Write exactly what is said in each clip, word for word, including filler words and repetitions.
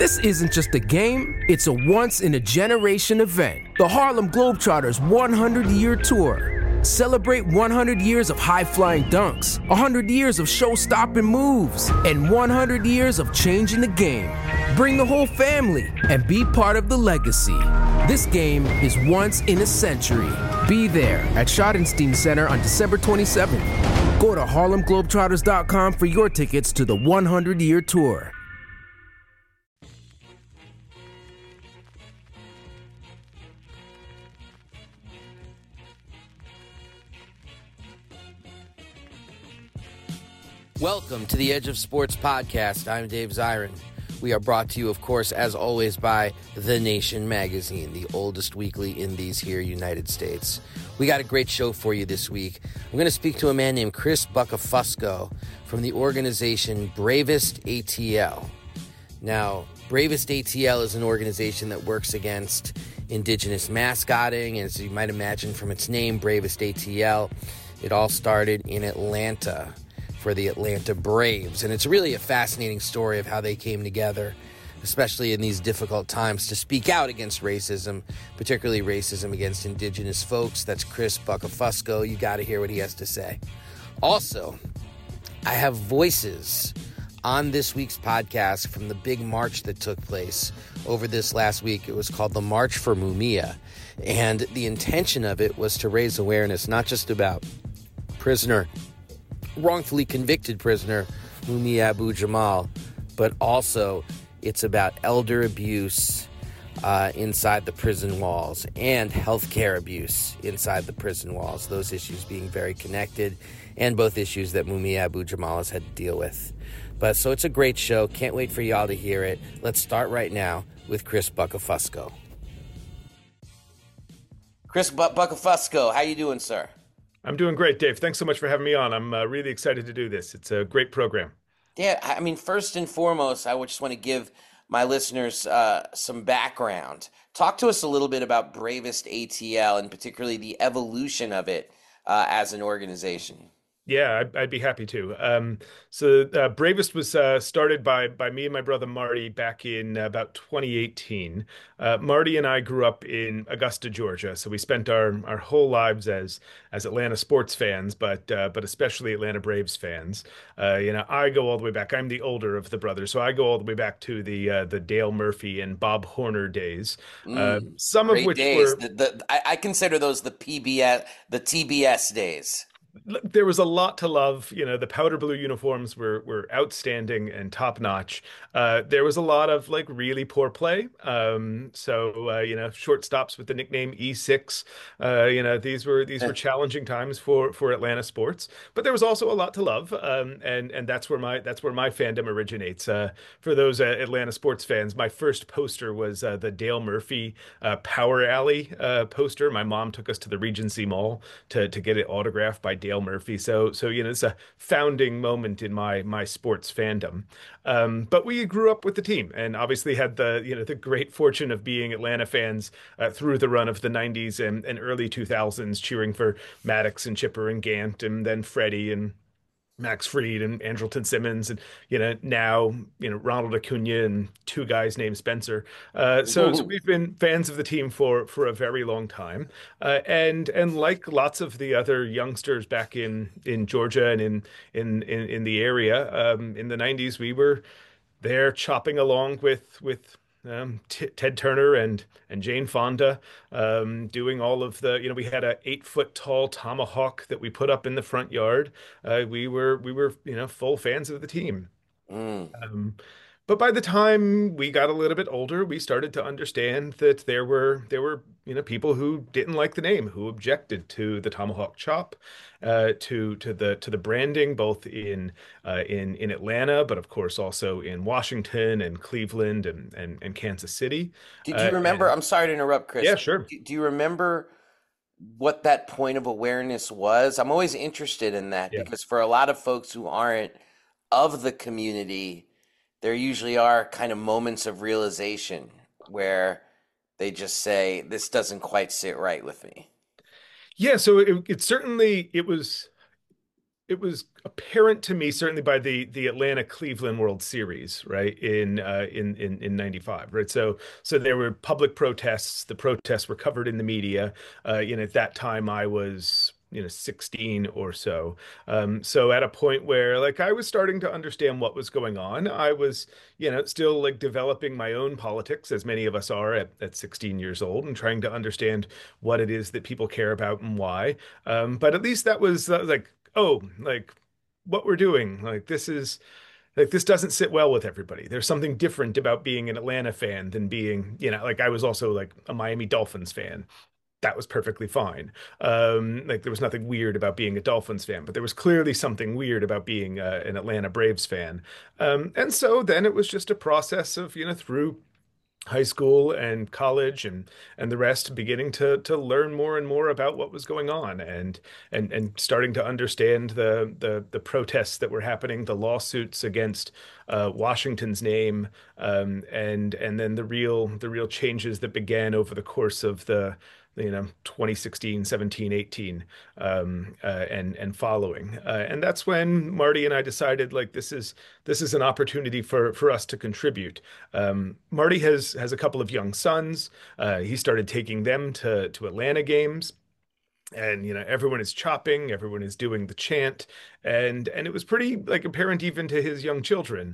This isn't just a game, it's a once-in-a-generation event. The Harlem Globetrotters hundred-year Tour. Celebrate one hundred years of high-flying dunks, one hundred years of show-stopping moves, and one hundred years of changing the game. Bring the whole family and be part of the legacy. This game is once in a century. Be there at Schottenstein Center on December twenty-seventh. Go to Harlem Globetrotters dot com for your tickets to the hundred-year Tour. Welcome to the Edge of Sports podcast. I'm Dave Zirin. We are brought to you, of course, as always, by The Nation magazine, the oldest weekly in these here United States. We got a great show for you this week. I'm going to speak to a man named Chris Buccafusco from the organization Bravest A T L. Now, Bravest A T L is an organization that works against indigenous mascotting, as you might imagine from its name, Bravest A T L. It all started in Atlanta for the Atlanta Braves. And it's really a fascinating story of how they came together, especially in these difficult times, to speak out against racism, particularly racism against indigenous folks. That's Chris Buccafusco. You got to hear what he has to say. Also, I have voices on this week's podcast from the big march that took place over this last week. It was called the March for Mumia. And the intention of it was to raise awareness, not just about prisoner wrongfully convicted prisoner Mumia Abu-Jamal, but also it's about elder abuse uh, inside the prison walls and healthcare abuse inside the prison walls, those issues being very connected, and both issues that Mumia Abu-Jamal has had to deal with. But so it's a great show. Can't wait for y'all to hear it. Let's start right now with Chris Buccafusco. Chris Buccafusco, how you doing, sir? I'm doing great, Dave. Thanks so much for having me on. I'm uh, really excited to do this. It's a great program. Yeah, I mean, first and foremost, I would just want to give my listeners uh, some background. Talk to us a little bit about Bravest A T L and particularly the evolution of it uh, as an organization. Yeah, I'd, I'd be happy to. Um, so uh, Bravest was uh, started by by me and my brother Marty back in uh, about twenty eighteen. Uh, Marty and I grew up in Augusta, Georgia, so we spent our our whole lives as as Atlanta sports fans, but uh, but especially Atlanta Braves fans. Uh, you know, I go all the way back. I'm the older of the brothers, so I go all the way back to the uh, the Dale Murphy and Bob Horner days. Mm, uh, some of which days. were the, the, I, I consider those the P B S, the T B S days. There was a lot to love. You know, the powder blue uniforms were were outstanding and top notch. Uh, there was a lot of like really poor play. Um, so uh, you know, shortstops with the nickname E six. Uh, you know, these were these were challenging times for for Atlanta sports. But there was also a lot to love, um, and and that's where my that's where my fandom originates. Uh, for those uh, Atlanta sports fans, my first poster was uh, the Dale Murphy uh, Power Alley uh, poster. My mom took us to the Regency Mall to to get it autographed by Dale Murphy. So, so you know, it's a founding moment in my my sports fandom. Um, but we grew up with the team, and obviously had the you know the great fortune of being Atlanta fans uh, through the run of the nineties and, and early two thousands, cheering for Maddox and Chipper and Gant, and then Freddie and Max Fried and Andrelton Simmons, and you know now you know Ronald Acuna and two guys named Spencer. Uh, so, so we've been fans of the team for for a very long time, uh, and and like lots of the other youngsters back in in Georgia and in in in, in the area um, in the nineties, we were there chopping along with with. Um, T- Ted Turner and and Jane Fonda, um, doing all of the, you know, we had a eight foot tall tomahawk that we put up in the front yard. Uh, we were we were you know full fans of the team. Mm. Um, but by the time we got a little bit older, we started to understand that there were there were you know people who didn't like the name, who objected to the tomahawk chop, uh, to to the to the branding, both in uh, in in Atlanta, but of course also in Washington and Cleveland and and, and Kansas City. Do, do you Uh, remember? and- I'm sorry to interrupt, Chris. yeah, sure. Do, do you remember what that point of awareness was? I'm always interested in that Yeah. because for a lot of folks who aren't of the community, there usually are kind of moments of realization where they just say, this doesn't quite sit right with me. Yeah, so it, it certainly it was it was apparent to me, certainly by the the Atlanta Cleveland World Series, right, in uh, in in in ninety-five, right? So so there were public protests. The protests were covered in the media. Uh, you know, at that time I was, you know, sixteen or so. Um, so at a point where like I was starting to understand what was going on, I was, you know, still like developing my own politics, as many of us are at, at sixteen years old, and trying to understand what it is that people care about and why. Um, but at least that was uh, like, oh, like what we're doing, like this is like this doesn't sit well with everybody. There's something different about being an Atlanta fan than being, you know, like I was also like a Miami Dolphins fan. That was perfectly fine. Um, like there was nothing weird about being a Dolphins fan, but there was clearly something weird about being uh, an Atlanta Braves fan. Um, and so then it was just a process of, you know, through high school and college and and the rest, beginning to to learn more and more about what was going on, and and and starting to understand the the the protests that were happening, the lawsuits against uh, Washington's name, um, and and then the real the real changes that began over the course of the you know twenty sixteen, seventeen, eighteen, um, uh, and and following. Uh, and that's when Marty and I decided like this is this is an opportunity for for us to contribute. Um, Marty has has a couple of young sons. Uh, he started taking them to to Atlanta games. And you know everyone is chopping, everyone is doing the chant, and and it was pretty like apparent even to his young children,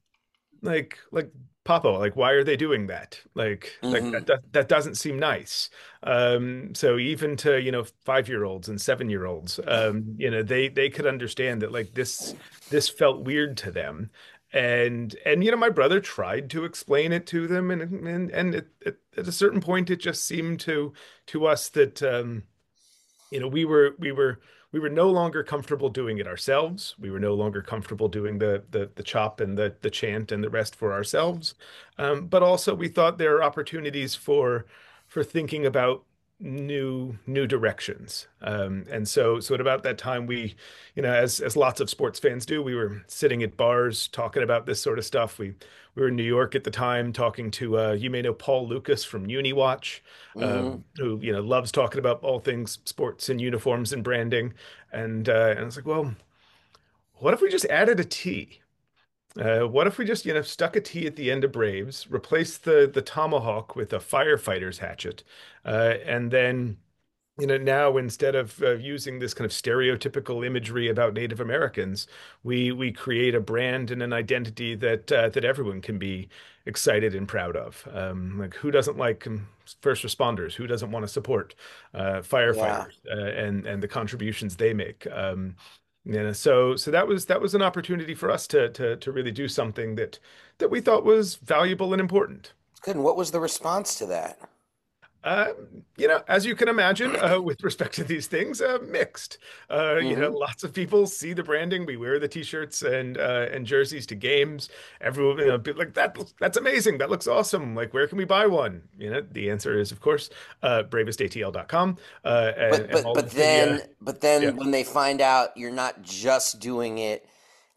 like like Papa, like why are they doing that? Like like that Hmm. that, that doesn't seem nice. Um, so even to you know five year olds and seven year olds, um, you know they they could understand that like this this felt weird to them. And and you know my brother tried to explain it to them, and and and it, it, at a certain point it just seemed to to us that um, you know we were we were we were no longer comfortable doing it ourselves. We were no longer comfortable doing the the the chop and the the chant and the rest for ourselves. Um, but also we thought there are opportunities for for thinking about new new directions. Um, and so so at about that time we, you know, as as lots of sports fans do, we were sitting at bars talking about this sort of stuff. We we were in New York at the time talking to uh, you may know Paul Lucas from UniWatch, Hmm. um, who you know loves talking about all things sports and uniforms and branding. And uh, and I was like, well, what if we just added a T? Uh, what if we just you know stuck a T at the end of Braves, replaced the the tomahawk with a firefighter's hatchet, uh, and then you know, now instead of uh, using this kind of stereotypical imagery about Native Americans, we we create a brand and an identity that uh, that everyone can be excited and proud of. Um, like who doesn't like um, first responders? Who doesn't want to support uh, Yeah. firefighters uh, and and the contributions they make? Um, you know, so so that was that was an opportunity for us to to to really do something that that we thought was valuable and important. Good. And what was the response to that? Uh, you know, as you can imagine, uh, with respect to these things, uh, mixed. Uh, you know, Hmm. lots of people see the branding. We wear the t-shirts and uh, and jerseys to games. Everyone, you know, be like that. That's amazing. That looks awesome. Like, where can we buy one? You know, the answer is, of course, uh, bravest A T L dot com uh, and But and but all but of the uh, then but yeah, then when they find out you're not just doing it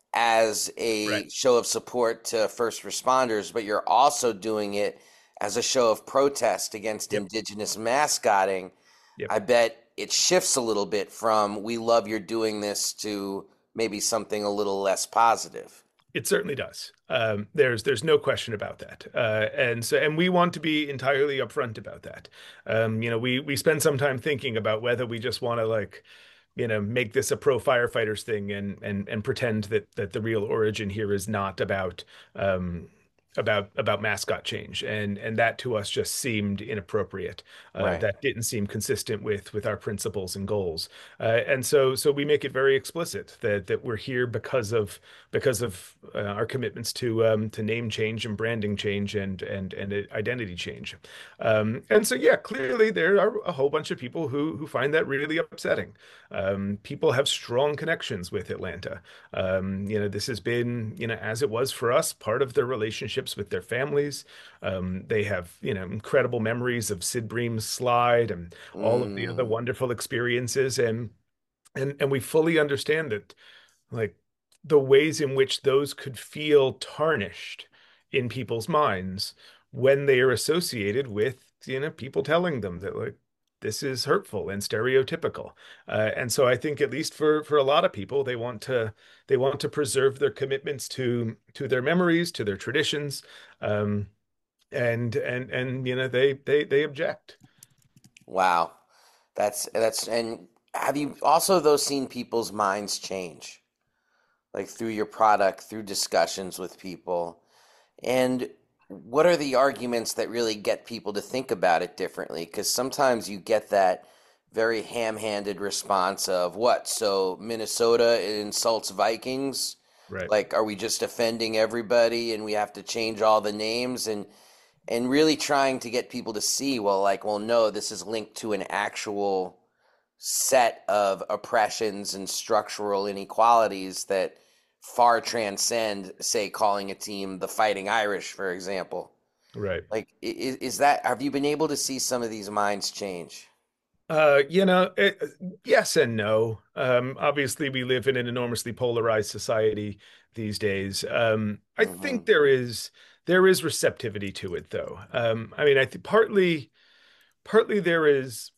as right. a show of support to first responders, but you're also doing it as a show of protest against Yep, indigenous mascotting. yep. I bet it shifts a little bit from we love you're doing this to maybe something a little less positive. It certainly does. Um, there's there's no question about that. Uh, and so and we want to be entirely upfront about that. Um, you know, we we spend some time thinking about whether we just want to like, you know, make this a pro firefighters thing and and and pretend that that the real origin here is not about um about about mascot change, and and that to us just seemed inappropriate. Uh, Right. that didn't seem consistent with with our principles and goals. Uh, and so so we make it very explicit that that we're here because of because of uh, our commitments to um, to name change and branding change and and and identity change. Um, and so yeah, clearly there are a whole bunch of people who who find that really upsetting. Um, people have strong connections with Atlanta. Um, you know, this has been, you know, as it was for us, part of their relationships with their families. Um, they have, you know, incredible memories of Sid Bream's slide and all of the other Mm, wonderful experiences. And and and we fully understand that, like, the ways in which those could feel tarnished in people's minds when they are associated with, you know, people telling them that, like, this is hurtful and stereotypical. Uh, and so I think at least for for a lot of people, they want to they want to preserve their commitments to to their memories, to their traditions, um, and and and you know they they they object. Wow. That's that's and have you also though seen people's minds change? Like through your product, through discussions with people? And what are the arguments that really get people to think about it differently? Because sometimes you get that very ham-handed response of what? So Minnesota insults Vikings? Right. Like, are we just offending everybody and we have to change all the names? And and really trying to get people to see, well, like, well, no, this is linked to an actual set of oppressions and structural inequalities that far transcend, say, calling a team the Fighting Irish, for example. Right. Like, is, is that, have you been able to see some of these minds change? Uh, you know, it, yes and no. Um, obviously, we live in an enormously polarized society these days. Um, I Hmm. think there is there is receptivity to it, though. Um, I mean, I think partly partly there is,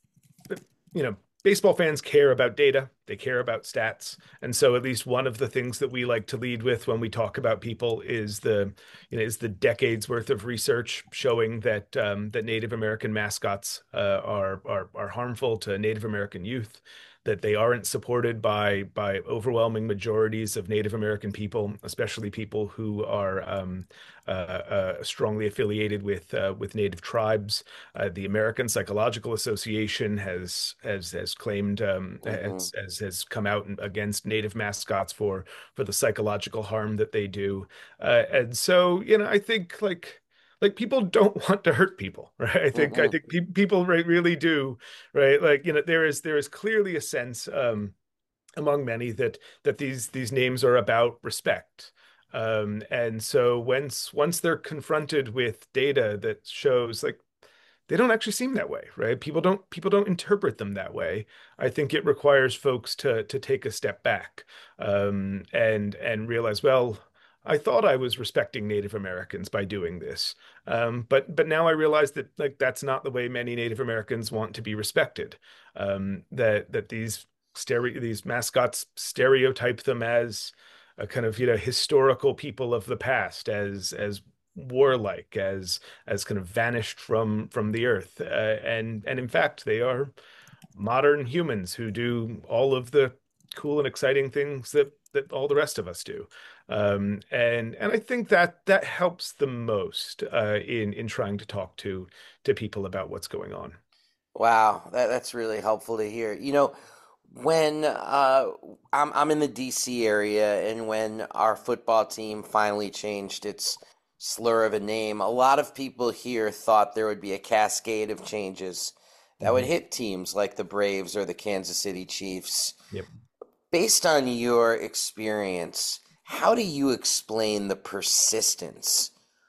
you know, baseball fans care about data, they care about stats. And so at least one of the things that we like to lead with when we talk about people is the, you know, is the decades worth of research showing that um, that Native American mascots uh, are, are are harmful to Native American youth, that they aren't supported by by overwhelming majorities of Native American people, especially people who are um, uh, uh, strongly affiliated with uh, with Native tribes. Uh, the American Psychological Association has has has claimed um, Hmm. has, has has come out against Native mascots for for the psychological harm that they do. Uh, and so, you know, I think like like people don't want to hurt people, right? I think I Hmm. think pe people re really do, right? Like, you know, there is there is clearly a sense um, among many that that these these names are about respect. Um, and so once once they're confronted with data that shows like they don't actually seem that way, right? People don't people don't interpret them that way. I think it requires folks to to take a step back um, and and realize, well, I thought I was respecting Native Americans by doing this, um, but but now I realize that like that's not the way many Native Americans want to be respected. Um, that that these stereo these mascots stereotype them as a kind of you know historical people of the past, as as warlike, as as kind of vanished from from the earth. Uh, and and in fact, they are modern humans who do all of the cool and exciting things that that all the rest of us do. Um, and and I think that that helps the most uh, in in trying to talk to to people about what's going on. Wow, that, that's really helpful to hear. You know, when uh, I'm I'm in the D C area, and when our football team finally changed its slur of a name, a lot of people here thought there would be a cascade of changes that would Mhm. hit teams like the Braves or the Kansas City Chiefs. Yep. Based on your experience, how do you explain the persistence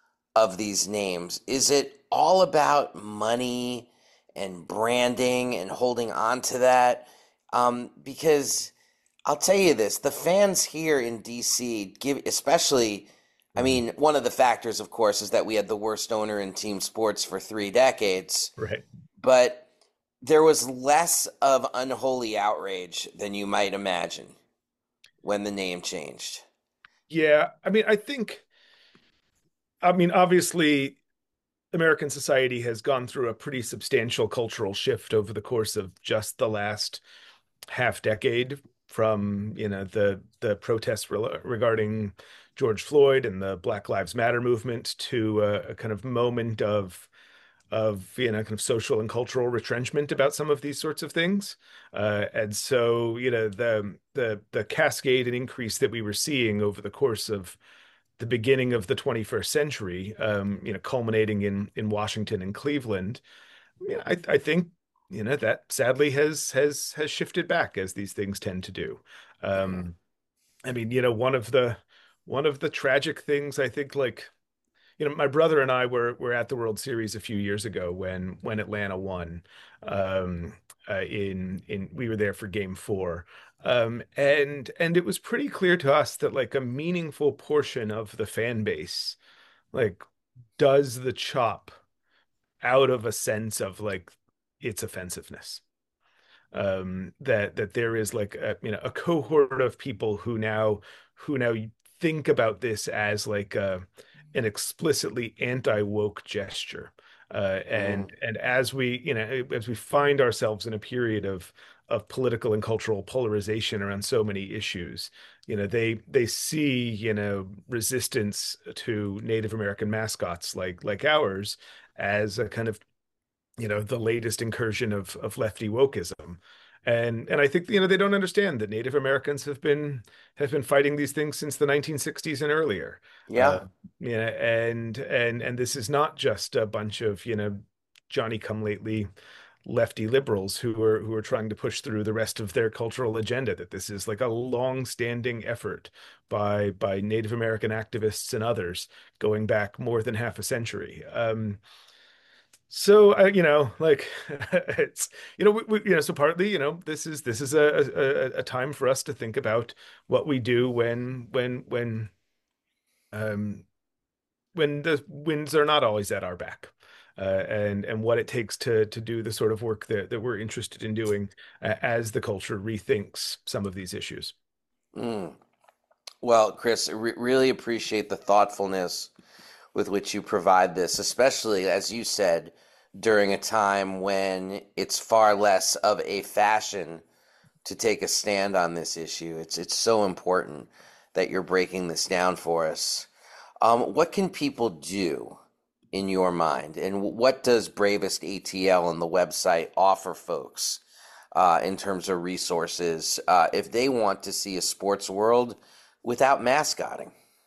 of these names? Is it all about money and branding and holding on to that? Um, because I'll tell you this, the fans here in D C give, especially, I Mhm. mean, one of the factors, of course, is that we had the worst owner in team sports for three decades, Right. but there was less of unholy outrage than you might imagine when the name changed. Yeah. I mean, I think. I mean, obviously, American society has gone through a pretty substantial cultural shift over the course of just the last half decade from, you know, the the protests re regarding George Floyd and the Black Lives Matter movement to a, a kind of moment of of you know kind of social and cultural retrenchment about some of these sorts of things. Uh, and so, you know, the the the cascade and increase that we were seeing over the course of the beginning of the twenty-first century, um, you know, culminating in in Washington and Cleveland, you know, I, I think you know that sadly has has has shifted back as these things tend to do. Mhm. Um, I mean, you know, one of the one of the tragic things I think, like, you know, my brother and I were were at the World Series a few years ago when when Atlanta won. Um, uh, in in we were there for Game Four. Um, and and it was pretty clear to us that like a meaningful portion of the fan base like does the chop out of a sense of like its offensiveness. Um, that that there is like a, you know, a cohort of people who now who now think about this as like a, an explicitly anti-woke gesture. Uh, and Mm. and as we, you know, as we find ourselves in a period of of political and cultural polarization around so many issues, you know, they they see, you know, resistance to Native American mascots like like ours as a kind of, you know, the latest incursion of of lefty wokeism. And and I think, you know, they don't understand that Native Americans have been have been fighting these things since the nineteen sixties and earlier. Uh, Yeah. yeah, and and and this is not just a bunch of, you know, Johnny come lately lefty liberals who are who are trying to push through the rest of their cultural agenda, that this is like a long-standing effort by by Native American activists and others going back more than half a century. Um, so I, you know, like it's, you know, we, we, you know, so partly, you know, this is this is a, a a time for us to think about what we do when when when um when the winds are not always at our back, uh, and and what it takes to to do the sort of work that that we're interested in doing, uh, as the culture rethinks some of these issues. Mm. Well, Chris, re- really appreciate the thoughtfulness with which you provide this, especially as you said, during a time when it's far less of a fashion to take a stand on this issue. It's it's so important that you're breaking this down for us. Um, what can people do in your mind, and what does Bravest A T L and the website offer folks uh, in terms of resources uh, if they want to see a sports world without mascotting?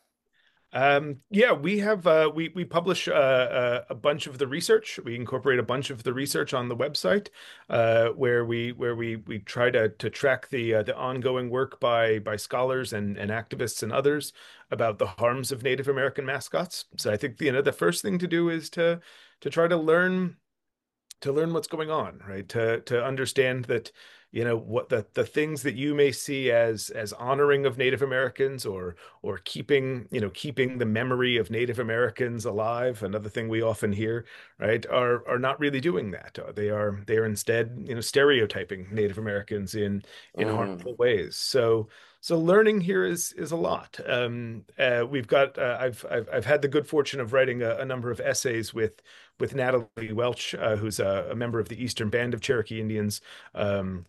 Um, yeah, we have uh, we we publish uh, uh, a bunch of the research. We incorporate a bunch of the research on the website, uh, where we where we we try to to track the uh, the ongoing work by by scholars and and activists and others about the harms of Native American mascots. So I think, you know, the first thing to do is to to try to learn to learn what's going on, right? To to understand that, you know, what the the things that you may see as as honoring of Native Americans, or or keeping, you know, keeping the memory of Native Americans alive, another thing we often hear, right, are are not really doing that. Uh, They are they are instead, you know, stereotyping Native Americans in in Mm, harmful ways. So so learning here is is a lot. Um, uh, we've got uh, I've, I've I've had the good fortune of writing a, a number of essays with with Natalie Welch, uh, who's a, a member of the Eastern Band of Cherokee Indians, um,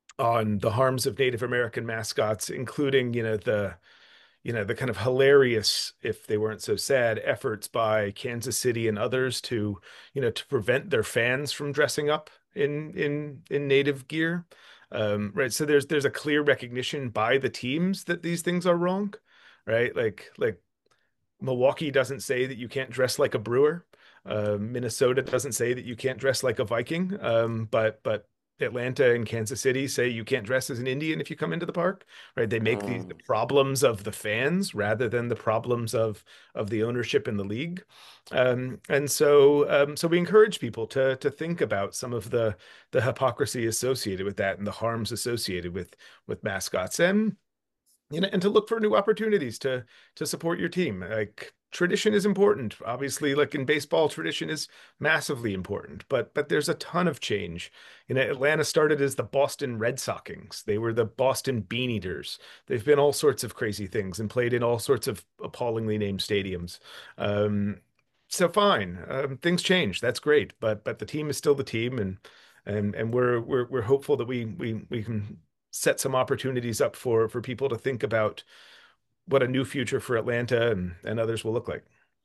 on the harms of Native American mascots, including, you know, the you know the kind of hilarious, if they weren't so sad, efforts by Kansas City and others to, you know, to prevent their fans from dressing up in in in native gear. Um, right. So there's there's a clear recognition by the teams that these things are wrong, right? Like like Milwaukee doesn't say that you can't dress like a Brewer. Uh, Minnesota doesn't say that you can't dress like a Viking. Um, but but Atlanta and Kansas City say you can't dress as an Indian if you come into the park, right? They make these the mm. problems of the fans rather than the problems of of the ownership in the league. Um, and so um, so we encourage people to to think about some of the the hypocrisy associated with that and the harms associated with with mascots, and, you know, and to look for new opportunities to to support your team. Like, tradition is important. Obviously, like in baseball, tradition is massively important, but but there's a ton of change. You know, Atlanta started as the Boston Red Soxings. They were the Boston Bean Eaters. They've been all sorts of crazy things and played in all sorts of appallingly named stadiums. Um, so fine, um, things change. That's great, but but the team is still the team, and and and we're we're we're hopeful that we we we can set some opportunities up for for people to think about what a new future for Atlanta and, and others will look like.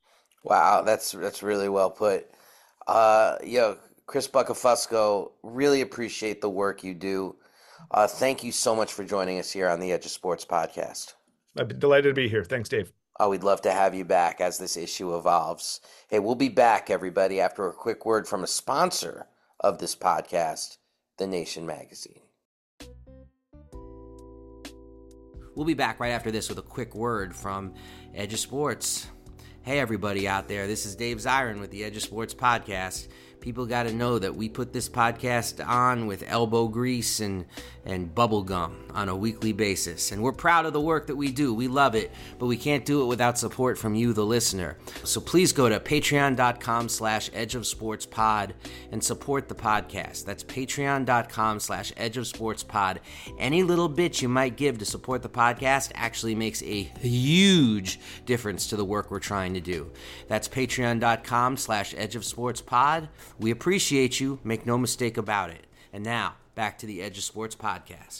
Wow, that's that's really well put. Uh, yo, Chris Buckafusco, really appreciate the work you do. Uh, thank you so much for joining us here on the Edge of Sports podcast. I've been delighted to be here. Thanks, Dave. Oh, we'd love to have you back as this issue evolves. Hey, we'll be back, everybody, after a quick word from a sponsor of this podcast, The Nation Magazine. We'll be back right after this with a quick word from Edge of Sports. Hey, everybody out there. This is Dave Zirin with the Edge of Sports podcast. People got to know that we put this podcast on with elbow grease and, and bubble gum on a weekly basis. And we're proud of the work that we do. We love it, but we can't do it without support from you, the listener. So please go to patreon.com slash edge of sports pod and support the podcast. That's patreon.com slash edge of sports pod. Any little bit you might give to support the podcast actually makes a huge difference to the work we're trying to do. That's patreon.com slash edge of sports pod. We appreciate you. Make no mistake about it. And now, back to the Edge of Sports podcast.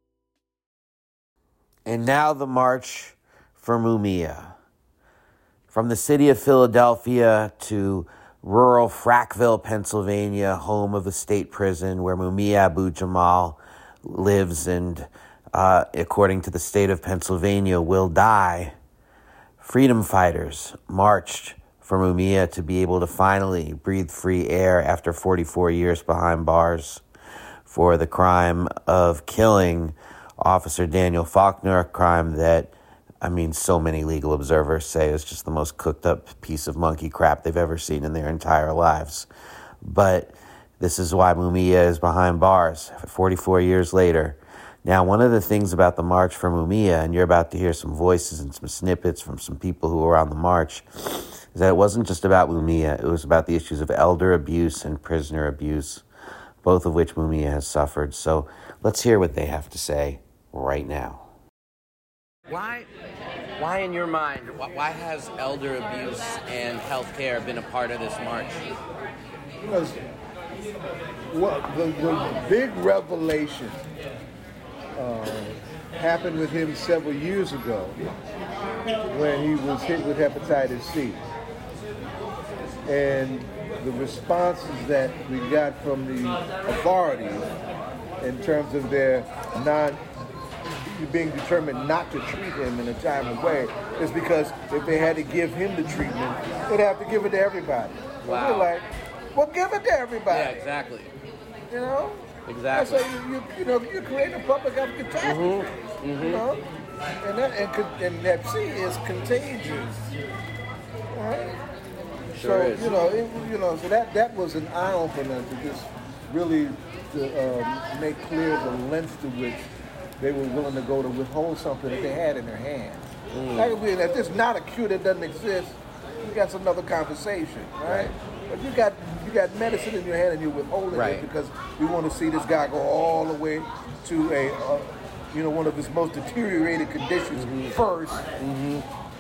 And now the march for Mumia. From the city of Philadelphia to rural Frackville, Pennsylvania, home of the state prison where Mumia Abu-Jamal lives and, uh, according to the state of Pennsylvania, will die, freedom fighters marched for Mumia to be able to finally breathe free air after forty-four years behind bars for the crime of killing Officer Daniel Faulkner, a crime that, I mean, so many legal observers say is just the most cooked up piece of monkey crap they've ever seen in their entire lives. But this is why Mumia is behind bars forty-four years later. Now, one of the things about the March for Mumia, and you're about to hear some voices and some snippets from some people who were on the march, is that it wasn't just about Mumia. It was about the issues of elder abuse and prisoner abuse, both of which Mumia has suffered. So let's hear what they have to say right now. Why, why in your mind, why has elder abuse and healthcare been a part of this march? Because well, the, the big revelation uh, happened with him several years ago when he was hit with hepatitis C. And the responses that we got from the authorities in terms of their non being determined not to treat him in a timely way is because if they had to give him the treatment, they'd have to give it to everybody. Wow. We're like, well, give it to everybody. Yeah, exactly. You know? Exactly. So you, you, you know, you create a public health catastrophe. Mm-hmm. Mm-hmm. You know? And that, and, and hep C is contagious. Right? Sure so, is. you know, it, you know, so that, that was an eye-opener to just really to, um, make clear the length to which they were willing to go to withhold something that they had in their hands. Mm. That could be, if there's not a cure that doesn't exist, that's another conversation, right? Right. But you got you got medicine in your hand and you're withholding Right. it because you want to see this guy go all the way to a, uh, you know, one of his most deteriorated conditions Mm-hmm. first. Mm-hmm.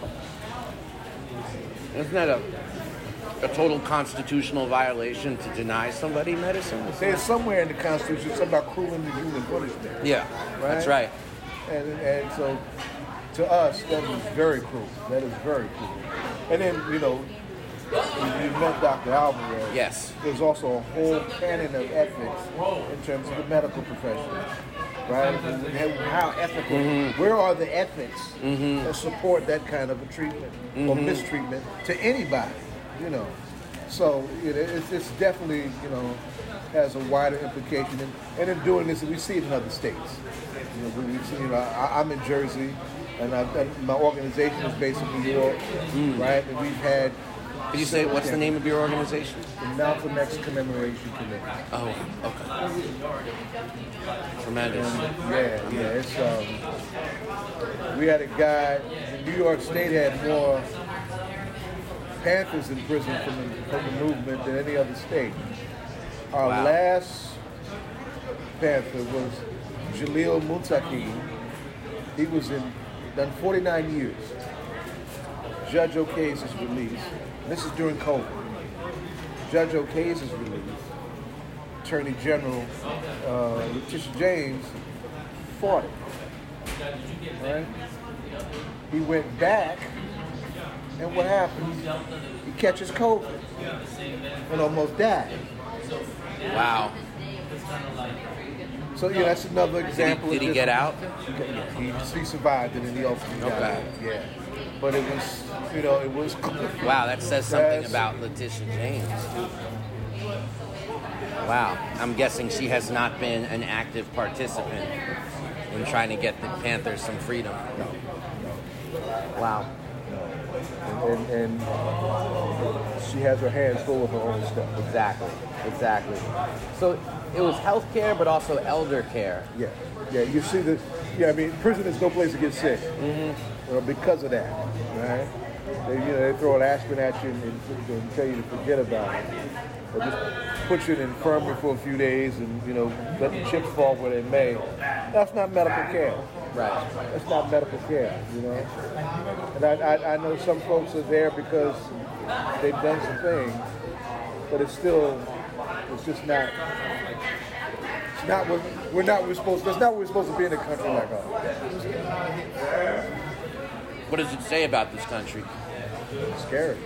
Isn't that a a total constitutional violation to deny somebody medicine? There's somewhere in the Constitution something about cruel and inhuman punishment. Yeah, Right? that's right. And, and so, to us, that is very cruel. That is very cruel. And then, you know, you met Doctor Alvarez. Yes. There's also a whole canon of ethics in terms of the medical profession, right? And how ethical, Mm-hmm. where are the ethics Mm-hmm. that support that kind of a treatment or Mhm. mistreatment to anybody, you know? So it, it's, it's definitely, you know, has a wider implication. And, and in doing this, we see it in other states. You know, we see, you know, I, I'm in Jersey, and, I, and my organization is based in New York, Mm. right? And we've had. Could you say what's the name of your organization? The Malcolm X Commemoration Committee. Oh, okay. Tremendous. And, yeah, yeah. It's um, we had a guy. New York State had more Panthers in prison from the, from the movement than any other state. Our Wow. last Panther was Jalil Muntaqim. He was in done forty-nine years. Judge O'Kays is released. This is during COVID. Judge O'Kays is released. Attorney General uh, Letitia James fought it. Right? He went back, and what happened? He catches COVID and almost died. Wow. So yeah, that's another example. Did he, did he of get out? He, he survived it, and he ultimately got Okay. out. Yeah, but it was, you know, it was. Wow, that says something That's- about Letitia James, too. Wow. I'm guessing she has not been an active participant in trying to get the Panthers some freedom. No, no. Wow. And, and, and she has her hands full of her own stuff. Exactly, exactly. So it was health care, but also elder care. Yeah, yeah. You see the, yeah. I mean, prison is no place to get sick, mm-hmm. you know, because of that, right? They, you know, they throw an aspirin at you and, and, and tell you to forget about it, or just put you in infirmary for a few days and you know let the chips fall where they may. That's not medical care. Right. That's not medical care, you know. And I, I, I know some folks are there because they've done some things, but it's still, it's just not. It's not what we're not. We're supposed. That's not what we're supposed to be in a country like ours. What does it say about this country? It's scary.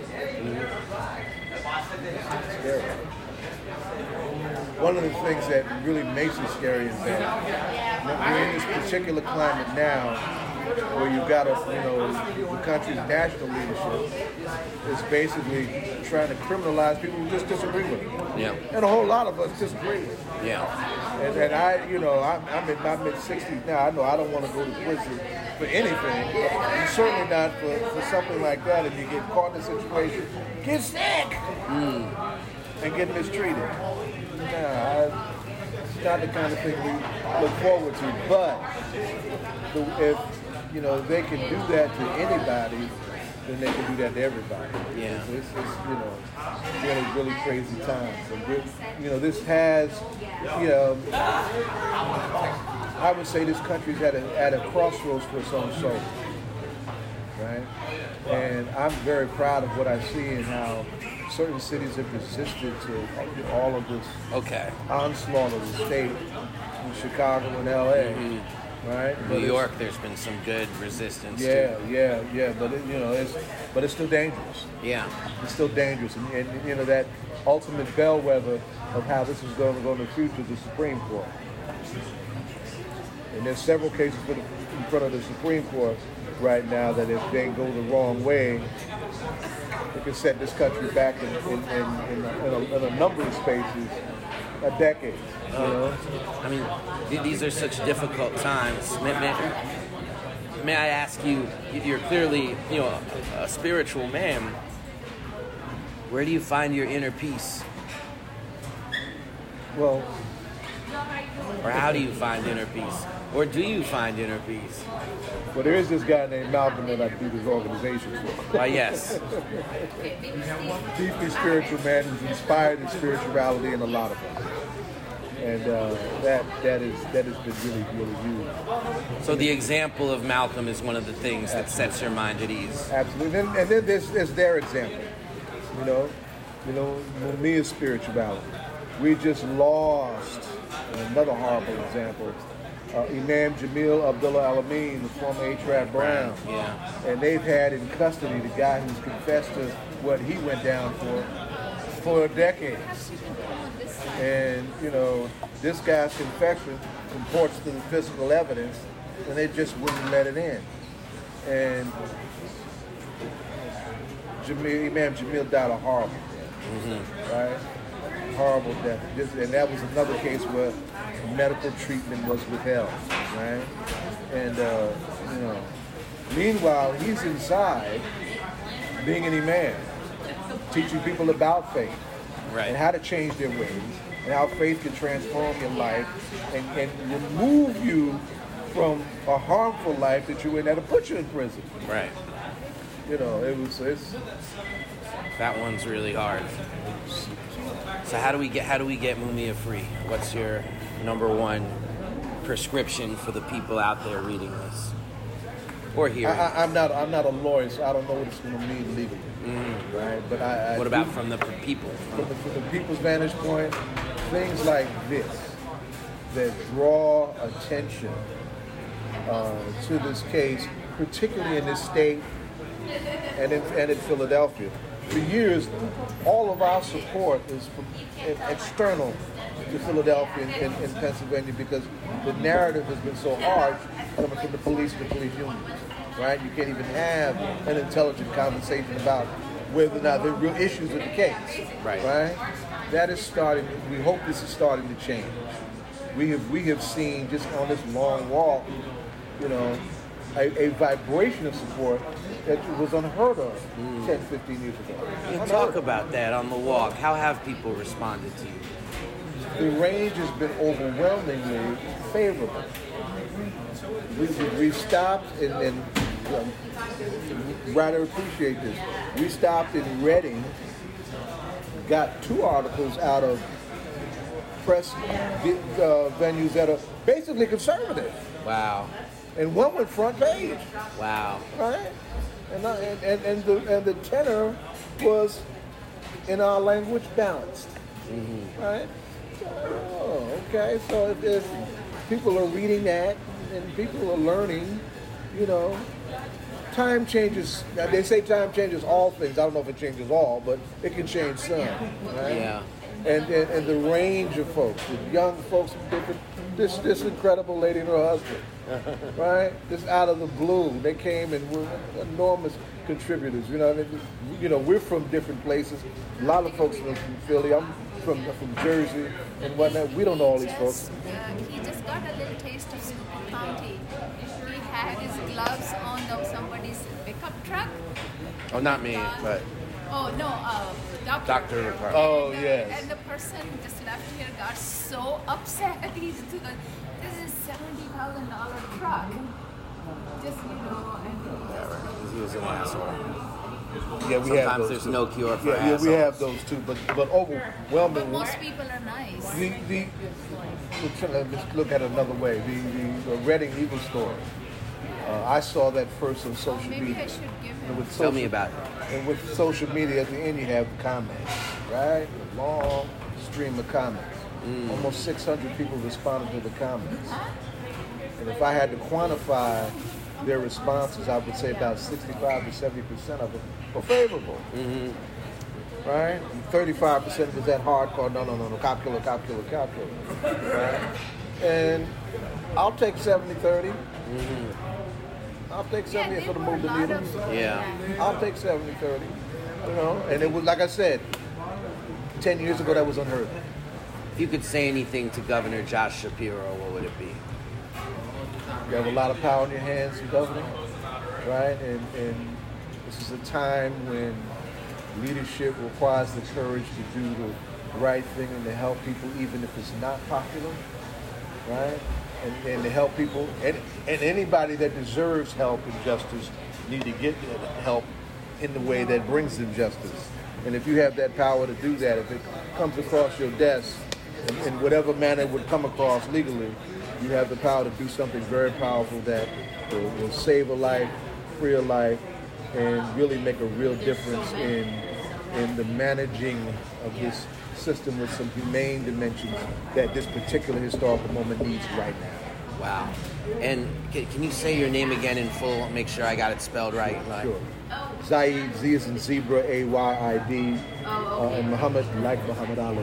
It's scary. One of the things that really makes it scary is that we're in this particular climate now where you've got a, you know, the country's national leadership is basically trying to criminalize people who just disagree with it. Yeah. And a whole lot of us disagree with it. Yeah. And, and I, you know, I'm, I'm in my mid-sixties now. I know I don't want to go to prison for anything, and certainly not for, for something like that. If you get caught in a situation, get sick mm. and get mistreated. Nah, I, it's not the kind of thing we look forward to. But the, if you know they can do that to anybody, then they can do that to everybody. Yeah. It's, it's you know really really crazy times. And you know this has you know I would say this country's at a at a crossroads for its own soul. Right? And I'm very proud of what I see and how certain cities have resisted to all of this okay. onslaught of the state in Chicago and L A. Mm-hmm. Right? New York, there's been some good resistance. Yeah, too. yeah, yeah. But it, you know, it's but it's still dangerous. Yeah, it's still dangerous, and, and you know that ultimate bellwether of how this is going to go in the future, the Supreme Court. And there's several cases for the, in front of the Supreme Court right now that if they go the wrong way, it can set this country back in, in, in, in, a, in, a, in a number of spaces, a decade. You know? I mean, th- these are such difficult times. May, may, may I ask you, you're clearly, you know, a, a spiritual man. Where do you find your inner peace? Well, or how do you find inner peace? Or do you find inner peace? Well, there is this guy named Malcolm that I do this organization for. Why, yes. Deeply spiritual man who's inspired in spirituality in a lot of us. And uh, that that is that has been really, really huge. So the example of Malcolm is one of the things that Absolutely. Sets your mind at ease. Absolutely. And, and then there's, there's their example. You know, you know, Mumia's spirituality. We just lost another horrible example. Uh, Imam Jamil Abdullah Alameen, the former A T R A P Brown. Yeah. And they've had in custody the guy who's confessed to what he went down for for decades. And, you know, this guy's confession comports to the physical evidence, and they just wouldn't let it in. And Jamil, Imam Jamil died a horrible death, mm-hmm. right? Horrible death. This, and that was another case where medical treatment was withheld, right? And, uh, you know, meanwhile, he's inside being an imam, teaching people about faith, right, and how to change their ways, and how faith can transform your life and, and remove you from a harmful life that you were in that'll put you in prison. Right. You know, it was it's that one's really hard. So how do we get how do we get Mumia free? What's your number one prescription for the people out there reading this or hearing? I, I, I'm not I'm not a lawyer, so I don't know what it's going to mean legally. Mm-hmm. Right? But I, I what about do, from the people? From the, from the people's vantage point, things like this that draw attention uh, to this case, particularly in this state and in, and in Philadelphia. For years, all of our support is from, external to Philadelphia and, and, and Pennsylvania because the narrative has been so harsh coming from the police and the police unions. Right? You can't even have an intelligent conversation about whether or not there are real issues with the case. Right. Right? That is starting. We hope this is starting to change. We have we have seen just on this long walk, you know, a, a vibration of support that was unheard of mm. ten, fifteen years ago. You talk about that on the walk. How have people responded to you? The range has been overwhelmingly favorable. We, we, we stopped and, and um, rather appreciate this. We stopped in Reading, got two articles out of press uh, venues that are basically conservative. Wow. And one went front page. Wow. Right? And, I, and, and, and, the, and the tenor was, in our language, balanced. Mm-hmm. Right? Oh, okay. So if, if people are reading that and people are learning, you know, time changes. Now they say time changes all things. I don't know if it changes all, but it can change some. Right? Yeah. And, and and the range of folks, the young folks, different. This this incredible lady and her husband, right? Just out of the blue, they came and were enormous contributors. You know, I mean, you know, we're from different places. A lot of folks are from Philly. I'm from from Jersey and whatnot. We don't know all these folks. Uh, he just got a little taste of Scoop County. He had his gloves on of somebody's pickup truck. Oh, not me, but. Oh no, uh, Doctor Doctor Ricardo. Oh and, yes. And the person just left here got so upset. He's to the, this is seventy thousand dollar truck. Just you know, and He was an asshole. Yeah, we Sometimes have those there's too. no cure for yeah, assholes. Yeah, we have those too, but but but overwhelmingly. most people are nice. The, the, let's look at it another way. The, the, the Reading Eagle story. Uh, I saw that first on social Maybe media. I should give him. And with Tell social, me about it. And with social media, at the end you have the comments, right? A long stream of comments. Mm. Almost six hundred people responded to the comments. And if I had to quantify their responses, I would say about sixty-five to seventy percent of them were favorable. Mm-hmm. Right? And thirty-five percent was that hardcore, no, no, no, no, cop killer, cop killer, cop killer. Right? And I'll take seventy thirty. Mm-hmm. I'll take seventy yeah, for the move the needle. Yeah. I'll take seventy thirty. You know, and it was, like I said, ten years ago that was unheard of. If you could say anything to Governor Josh Shapiro, what would it be? You have a lot of power in your hands in governing, right? And, and this is a time when leadership requires the courage to do the right thing and to help people even if it's not popular, right? And, and to help people, and, and anybody that deserves help and justice need to get help in the way that brings them justice. And if you have that power to do that, if it comes across your desk in, in whatever manner it would come across legally, you have the power to do something very powerful that will, will save a life, free a life, and really make a real difference in in the managing of this system with some humane dimensions that this particular historical moment needs right now. Wow. And can, can you say your name again in full? Make sure I got it spelled right. Like. Sure. Zaid, Z as in zebra, A Y I D, oh, okay. uh, and Muhammad, like Muhammad Ali.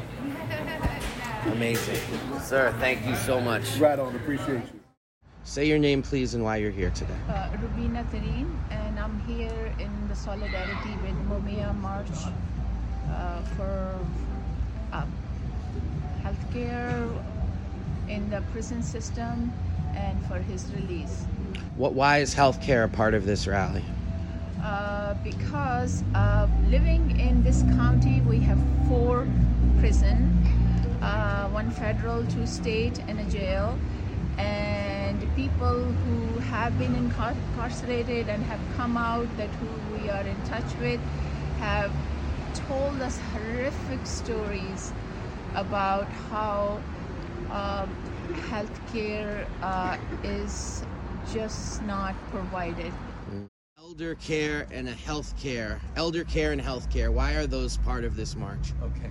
Amazing. Sir, thank you so much. Right on, appreciate you. Say your name, please, and why you're here today. Uh, Rubina Tareen, and I'm here in the solidarity with Mumia March uh, for uh, healthcare in the prison system and for his release. What? Why is healthcare a part of this rally? Uh, because uh, living in this county, we have four prisons, uh, one federal, two state, and a jail. And people who have been incarcerated and have come out, that who we are in touch with, have told us horrific stories about how uh, healthcare uh, is just not provided. Elder care and a health care. Elder care and health care. Why are those part of this march? Okay.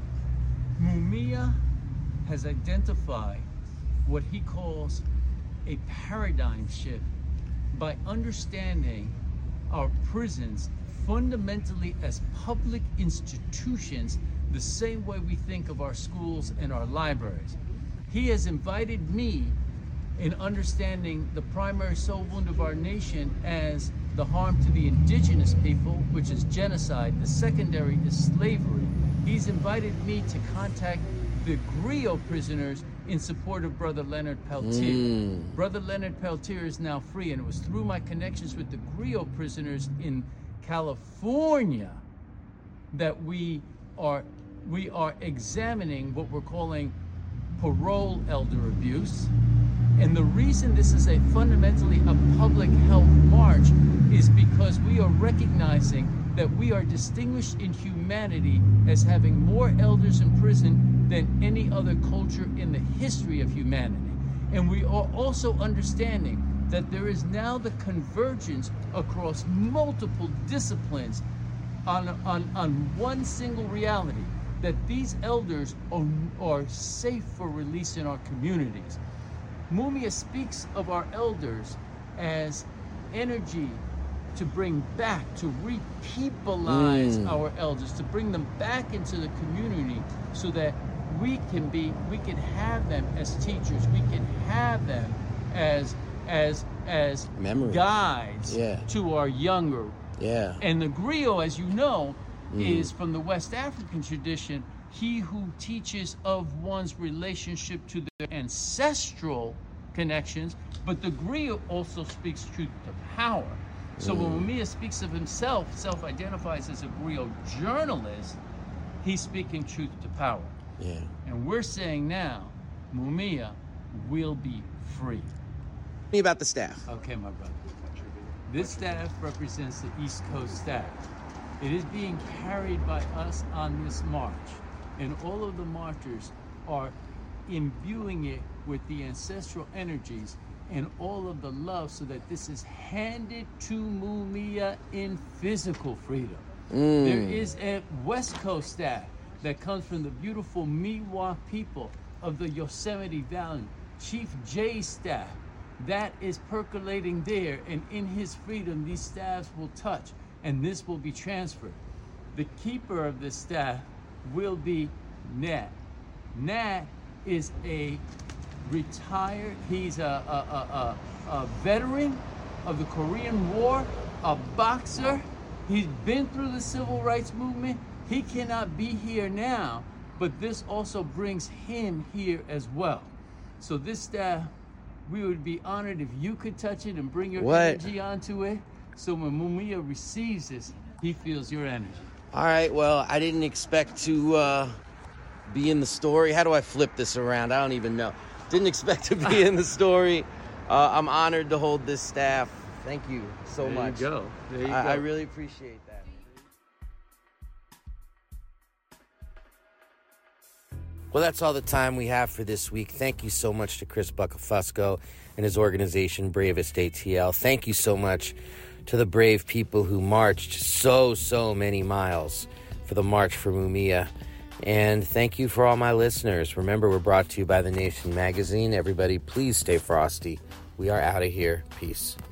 Mumia has identified what he calls a paradigm shift by understanding our prisons fundamentally as public institutions the same way we think of our schools and our libraries. He has invited me in understanding the primary soul wound of our nation as the harm to the indigenous people, which is genocide. The secondary is slavery. He's invited me to contact the griot prisoners in support of Brother Leonard Peltier. Mm. Brother Leonard Peltier is now free, and it was through my connections with the griot prisoners in California that we are we are examining what we're calling parole elder abuse. And the reason this is a fundamentally a public health march is because we are recognizing that we are distinguished in humanity as having more elders in prison than any other culture in the history of humanity. And we are also understanding that there is now the convergence across multiple disciplines on, on, on one single reality, that these elders are, are safe for release in our communities. Mumia speaks of our elders as energy to bring back, to re-peopleize Mm. our elders, to bring them back into the community so that we can be, we can have them as teachers, we can have them as as as Memories. guides Yeah. to our younger. Yeah. And the griot, as you know, Mm. is from the West African tradition, he who teaches of one's relationship to the ancestral connections, but the griot also speaks truth to power. So Mm. when Mumia speaks of himself, self-identifies as a griot journalist, he's speaking truth to power. Yeah. And we're saying now, Mumia will be free. Tell me about the staff. Okay, my brother. This staff represents the East Coast staff. It is being carried by us on this march, and all of the marchers are imbuing it with the ancestral energies and all of the love so that this is handed to Mumia in physical freedom. Mm. There is a West Coast staff that comes from the beautiful Miwok people of the Yosemite Valley. Chief Jay's staff, that is percolating there, and in his freedom, these staffs will touch, and this will be transferred. The keeper of this staff will be Nat. Nat is a retired, he's a, a, a, a, a veteran of the Korean War, a boxer. He's been through the civil rights movement. He cannot be here now, but this also brings him here as well. So this staff, we would be honored if you could touch it and bring your What? energy onto it. So when Mumia receives this, he feels your energy. All right, well, I didn't expect to uh, be in the story. How do I flip this around? I don't even know. Didn't expect to be in the story. Uh, I'm honored to hold this staff. Thank you so There you much. go. There you I, go. I really appreciate that. Well, that's all the time we have for this week. Thank you so much to Chris Buckafusco and his organization, Bravest A T L. Thank you so much to the brave people who marched so, so many miles for the March for Mumia. And thank you for all my listeners. Remember, we're brought to you by The Nation magazine. Everybody, please stay frosty. We are out of here. Peace.